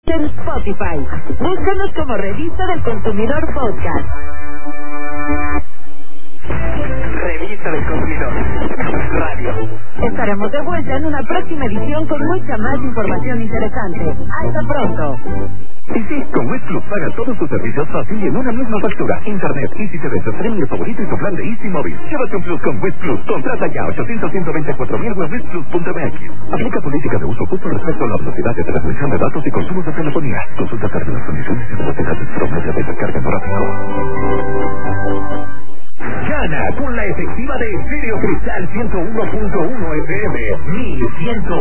En Spotify. Búscanos como Revista del Consumidor Podcast. Revista del Consumidor Radio. Estaremos de vuelta en una próxima edición con mucha más información interesante. Hasta pronto. Y sí, con Wiz Plus paga todos tus servicios fácil y en una misma factura. Internet, Easy TV, tu streaming favorito y tu plan de Easy Móvil. Llévate un Plus con Wiz Plus. Contrata ya 800-124,000 o wizplus.mx. Aplica política de uso justo respecto a la velocidad de transmisión de datos y consumos de telefonía. Consulta términos, condiciones y velocidades promedio de recarga por tráfico. Gana con la efectiva de Estéreo Cristal 101.1 FM 1100.